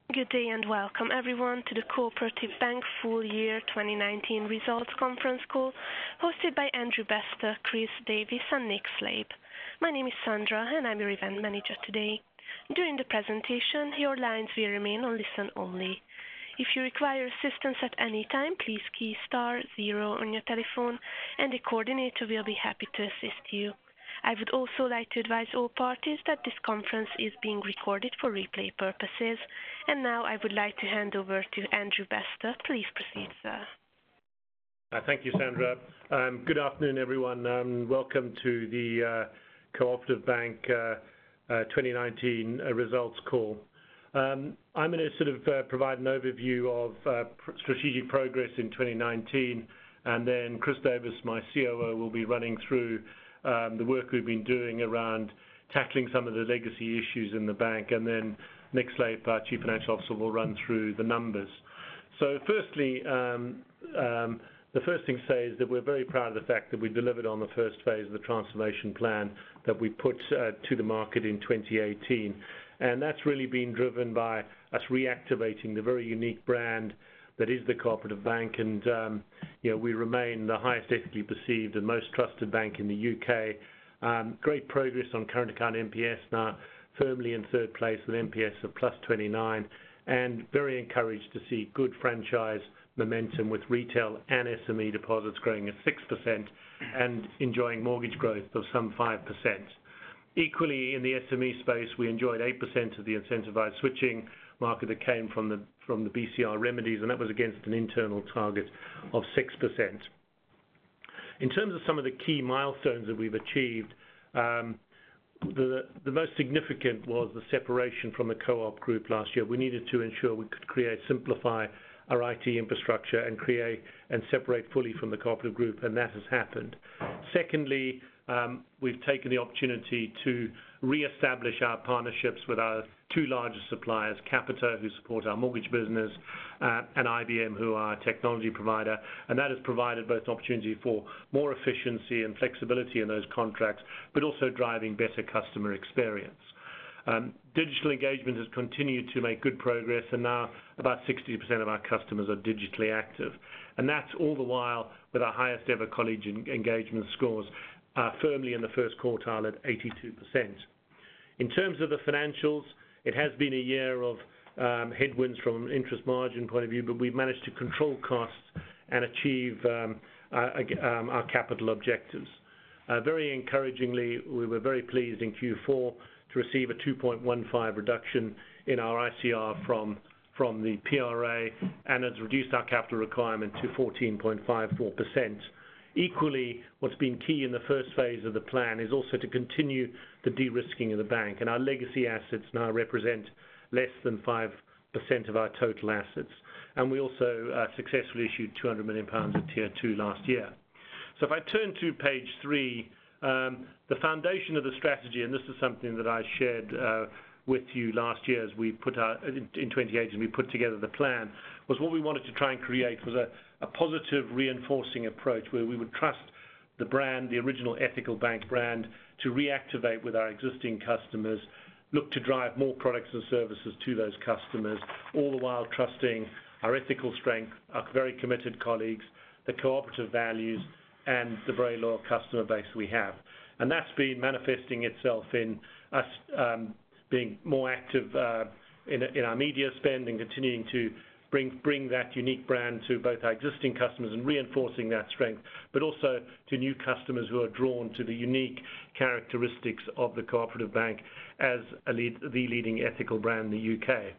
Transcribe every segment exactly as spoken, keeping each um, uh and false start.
Good day and welcome everyone to the Cooperative Bank Full Year twenty nineteen Results Conference Call hosted by Andrew Bester, Chris Davis and Nick Slape. My name is Sandra and I'm your event manager today. During the presentation, your lines will remain on listen only. If you require assistance at any time, please key star zero on your telephone and the coordinator will be happy to assist you. I would also like to advise all parties that this conference is being recorded for replay purposes. And now I would like to hand over to Andrew Bester. Please proceed, sir. Uh, thank you, Sandra. Um, good afternoon, everyone. Um, welcome to the uh, Cooperative Bank uh, uh, twenty nineteen uh, results call. Um, I'm going to sort of uh, provide an overview of uh, pr strategic progress in twenty nineteen, and then Chris Davis, my C O O, will be running through Um, the work we've been doing around tackling some of the legacy issues in the bank, and then Nick Slape, our Chief Financial Officer, will run through the numbers. So firstly, um, um, the first thing to say is that we're very proud of the fact that we delivered on the first phase of the transformation plan that we put uh, to the market in twenty eighteen. And that's really been driven by us reactivating the very unique brand that is the Cooperative Bank, and um, you know, we remain the highest ethically perceived and most trusted bank in the U K. Um, great progress on current account N P S, now firmly in third place with N P S of plus twenty-nine, and very encouraged to see good franchise momentum with retail and S M E deposits growing at six percent and enjoying mortgage growth of some five percent. Equally, in the S M E space, we enjoyed eight percent of the incentivized switching market that came from the from the B C R remedies, and that was against an internal target of six percent. In terms of some of the key milestones that we've achieved, um, the, the most significant was the separation from the Co-op group last year. We needed to ensure we could create, simplify our I T infrastructure and create and separate fully from the Cooperative group, and that has happened. Secondly, um, we've taken the opportunity to re-establish our partnerships with our two largest suppliers, Capita, who support our mortgage business, uh, and I B M, who are our technology provider, and that has provided both an opportunity for more efficiency and flexibility in those contracts, but also driving better customer experience. Um, digital engagement has continued to make good progress, and now about sixty percent of our customers are digitally active. And that's all the while with our highest ever colleague engagement scores, uh, firmly in the first quartile at eighty-two percent. In terms of the financials, it has been a year of um, headwinds from an interest margin point of view, but we've managed to control costs and achieve um, our, um, our capital objectives. Uh, very encouragingly, we were very pleased in Q four to receive a two point one five reduction in our I C R from, from the P R A, and has reduced our capital requirement to fourteen point five four percent. Equally, what's been key in the first phase of the plan is also to continue the de-risking of the bank, and our legacy assets now represent less than five percent of our total assets. And we also uh, successfully issued two hundred million pounds of Tier two last year. So if I turn to page three, um, the foundation of the strategy, and this is something that I shared uh, with you last year as we put our, in, in twenty eighteen, we put together the plan, was what we wanted to try and create was a, a positive reinforcing approach where we would trust the brand, the original ethical bank brand, to reactivate with our existing customers, look to drive more products and services to those customers, all the while trusting our ethical strength, our very committed colleagues, the cooperative values, and the very loyal customer base we have. And that's been manifesting itself in us um, being more active uh, in, in our media spend and continuing to bring, bring that unique brand to both our existing customers and reinforcing that strength, but also to new customers who are drawn to the unique characteristics of the Cooperative Bank as a lead, the leading ethical brand in the U K.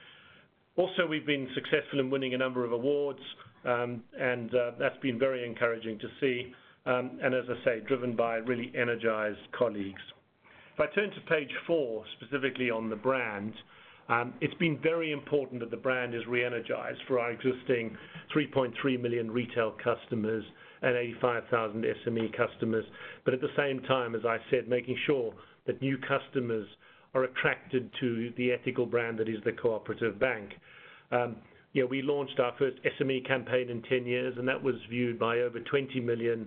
Also, we've been successful in winning a number of awards, um, and uh, that's been very encouraging to see, um, and as I say, driven by really energized colleagues. If I turn to page four, specifically on the brand, um, it's been very important that the brand is re-energized for our existing three point three million retail customers and eighty-five thousand S M E customers, but at the same time, as I said, making sure that new customers are attracted to the ethical brand that is the Cooperative Bank. Um, you know, we launched our first S M E campaign in ten years, and that was viewed by over twenty million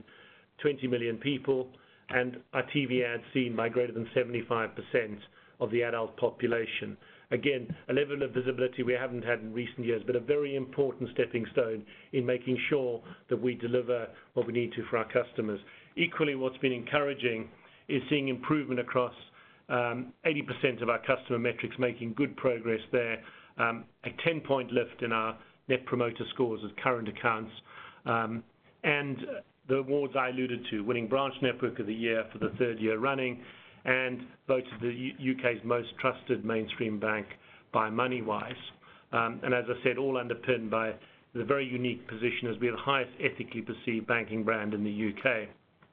people, and our T V ads seen by greater than seventy-five percent of the adult population. again, a level of visibility we haven't had in recent years, but a very important stepping stone in making sure that we deliver what we need to for our customers. Equally, what's been encouraging is seeing improvement across um, eighty percent of our customer metrics, making good progress there. Um, a ten-point lift in our Net Promoter Scores as current accounts, um, and the awards I alluded to, winning Branch Network of the Year for the third year running, and voted the U K's most trusted mainstream bank by MoneyWise. Um, and as I said, all underpinned by the very unique position as being the highest ethically perceived banking brand in the U K.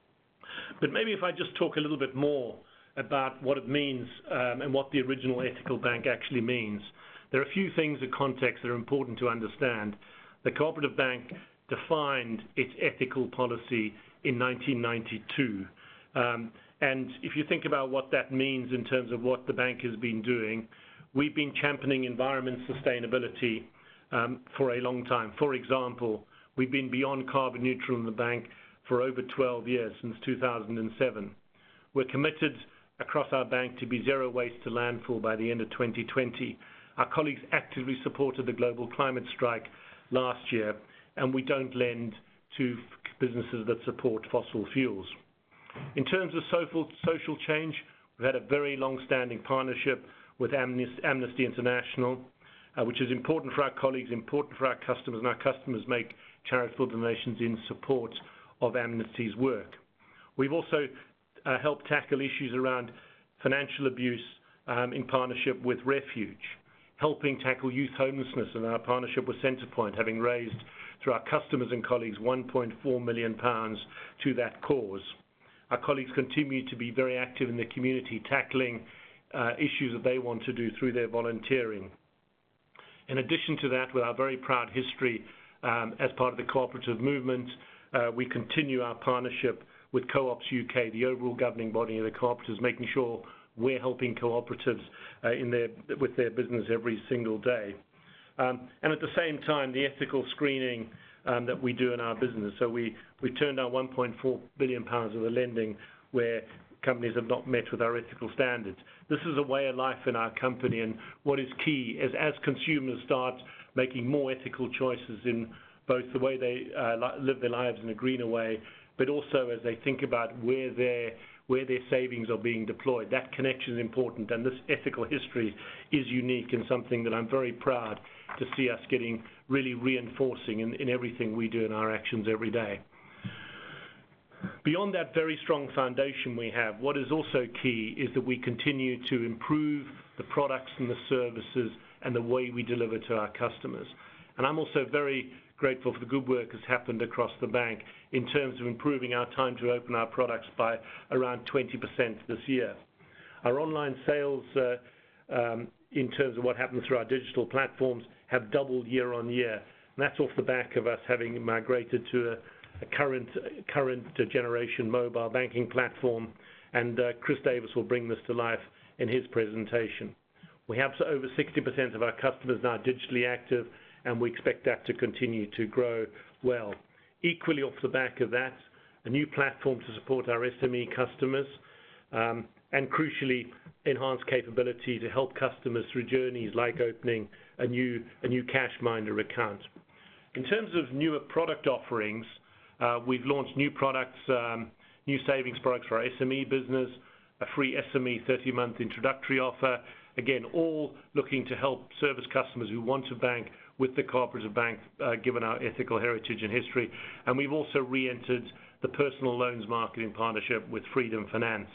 But maybe if I just talk a little bit more about what it means um, and what the original ethical bank actually means. There are a few things of context that are important to understand. The Cooperative Bank defined its ethical policy in nineteen ninety-two. Um, and if you think about what that means in terms of what the bank has been doing, we've been championing environment sustainability um, for a long time. For example, we've been beyond carbon neutral in the bank for over twelve years, since two thousand seven. We're committed across our bank to be zero waste to landfill by the end of twenty twenty. Our colleagues actively supported the global climate strike last year, and we don't lend to businesses that support fossil fuels. In terms of social, social change, we've had a very long-standing partnership with Amnesty International, uh, which is important for our colleagues, important for our customers, and our customers make charitable donations in support of Amnesty's work. We've also uh, helped tackle issues around financial abuse um, in partnership with Refuge, helping tackle youth homelessness in our partnership with Centrepoint, having raised through our customers and colleagues one point four million pounds to that cause. Our colleagues continue to be very active in the community, tackling uh, issues that they want to do through their volunteering. In addition to that, with our very proud history um, as part of the cooperative movement, uh, we continue our partnership with Co-ops U K, the overall governing body of the cooperatives, making sure we're helping cooperatives uh, in their, with their business every single day. Um, and at the same time, the ethical screening um, that we do in our business. So we, we turned down one point four billion pounds of the lending where companies have not met with our ethical standards. This is a way of life in our company, and what is key is as consumers start making more ethical choices in both the way they uh, live their lives in a greener way, but also as they think about where their where their savings are being deployed. That connection is important, and this ethical history is unique and something that I'm very proud to see us getting really reinforcing in, in everything we do in our actions every day. Beyond that very strong foundation we have, what is also key is that we continue to improve the products and the services and the way we deliver to our customers. And I'm also very grateful for the good work that's happened across the bank in terms of improving our time to open our products by around twenty percent this year. Our online sales, uh, um, in terms of what happens through our digital platforms, have doubled year on year. And that's off the back of us having migrated to a, a current, current generation mobile banking platform. And uh, Chris Davis will bring this to life in his presentation. We have over sixty percent of our customers now digitally active, and we expect that to continue to grow well. Equally off the back of that, a new platform to support our S M E customers, um, and crucially, enhanced capability to help customers through journeys like opening a new, a new Cashminder account. In terms of newer product offerings, uh, we've launched new products, um, new savings products for our S M E business, a free S M E thirty-month introductory offer, again, all looking to help service customers who want to bank with the Cooperative Bank, uh, given our ethical heritage and history. And we've also re-entered the personal loans market in partnership with Freedom Finance.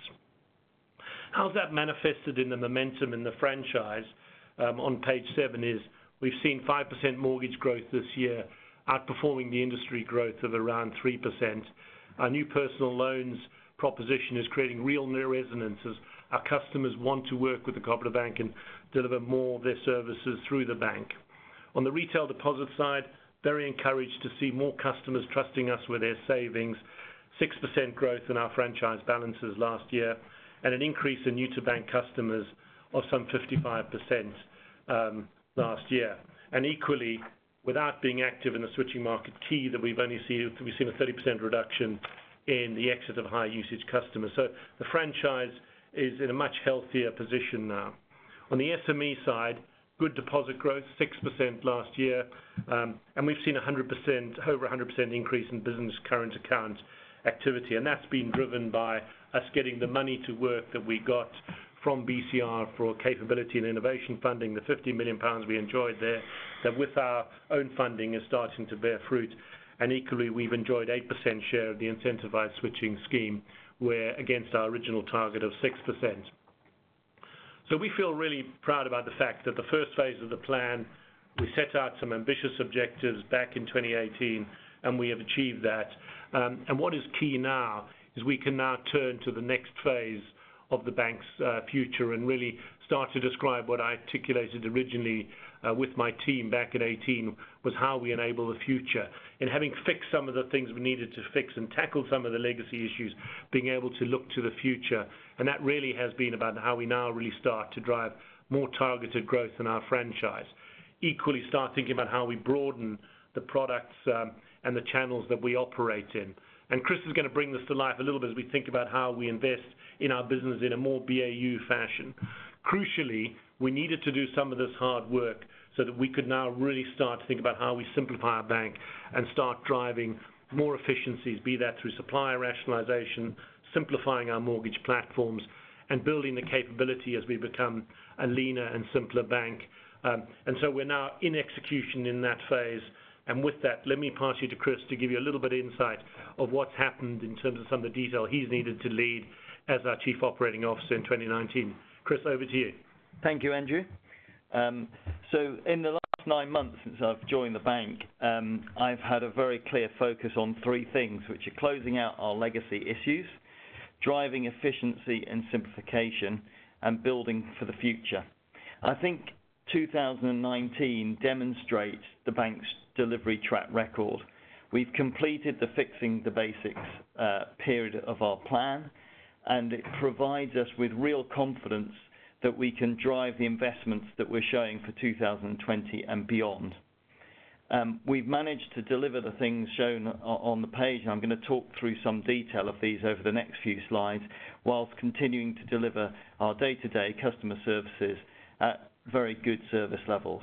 How's that manifested in the momentum in the franchise? Um, on page seven is we've seen five percent mortgage growth this year, outperforming the industry growth of around three percent. Our new personal loans proposition is creating real resonance as our customers want to work with the Cooperative Bank and deliver more of their services through the bank. On the retail deposit side, very encouraged to see more customers trusting us with their savings, six percent growth in our franchise balances last year, and an increase in new-to-bank customers of some fifty-five percent um, last year. And equally, without being active in the switching market, key that we've only seen, we've seen a thirty percent reduction in the exit of high-usage customers. So the franchise is in a much healthier position now. On the S M E side, good deposit growth, six percent last year, um, and we've seen one hundred percent, over one hundred percent increase in business current account activity, and that's been driven by us getting the money to work that we got from B C R for capability and innovation funding, the fifty million pounds we enjoyed there, that with our own funding is starting to bear fruit. And equally, we've enjoyed eight percent share of the incentivized switching scheme, where against our original target of six percent. So we feel really proud about the fact that the first phase of the plan, we set out some ambitious objectives back in twenty eighteen, and we have achieved that. Um, and what is key now is we can now turn to the next phase of the bank's uh, future and really start to describe what I articulated originally uh, with my team back in eighteen, was how we enable the future. And having fixed some of the things we needed to fix and tackled some of the legacy issues, being able to look to the future. And that really has been about how we now really start to drive more targeted growth in our franchise. Equally, start thinking about how we broaden the products um, and the channels that we operate in. And Chris is going to bring this to life a little bit as we think about how we invest in our business in a more B A U fashion. Crucially, we needed to do some of this hard work so that we could now really start to think about how we simplify our bank and start driving more efficiencies, be that through supplier rationalization, simplifying our mortgage platforms, and building the capability as we become a leaner and simpler bank. Um, and so we're now in execution in that phase. And with that, let me pass you to Chris to give you a little bit of insight of what's happened in terms of some of the detail he's needed to lead as our Chief Operating Officer in twenty nineteen. Chris, over to you. Thank you, Andrew. Um, so in the last nine months since I've joined the bank, um, I've had a very clear focus on three things, which are closing out our legacy issues, driving efficiency and simplification, and building for the future. I think two thousand nineteen demonstrates the bank's delivery track record. We've completed the fixing the basics uh, period of our plan, and it provides us with real confidence that we can drive the investments that we're showing for two thousand twenty and beyond. Um, we've managed to deliver the things shown on the page, and I'm going to talk through some detail of these over the next few slides, whilst continuing to deliver our day-to-day customer services at very good service levels.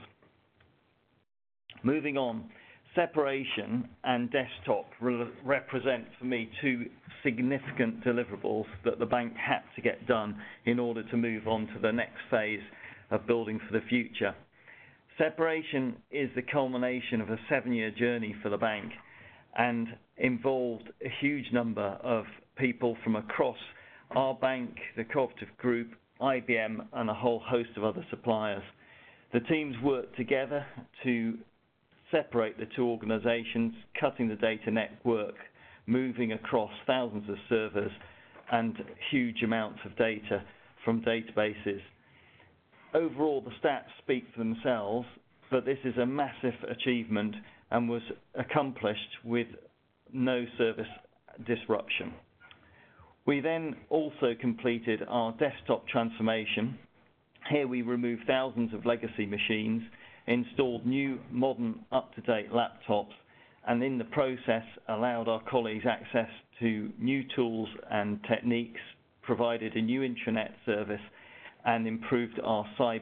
Moving on, separation and desktop re represent for me two significant deliverables that the bank had to get done in order to move on to the next phase of building for the future. Separation is the culmination of a seven-year journey for the bank and involved a huge number of people from across our bank, the Cooperative Group, I B M, and a whole host of other suppliers. The teams worked together to separate the two organisations, cutting the data network, moving across thousands of servers and huge amounts of data from databases. Overall, the stats speak for themselves, but this is a massive achievement and was accomplished with no service disruption. We then also completed our desktop transformation. Here we removed thousands of legacy machines, installed new, modern, up-to-date laptops, and in the process allowed our colleagues access to new tools and techniques, provided a new intranet service, and improved our cyber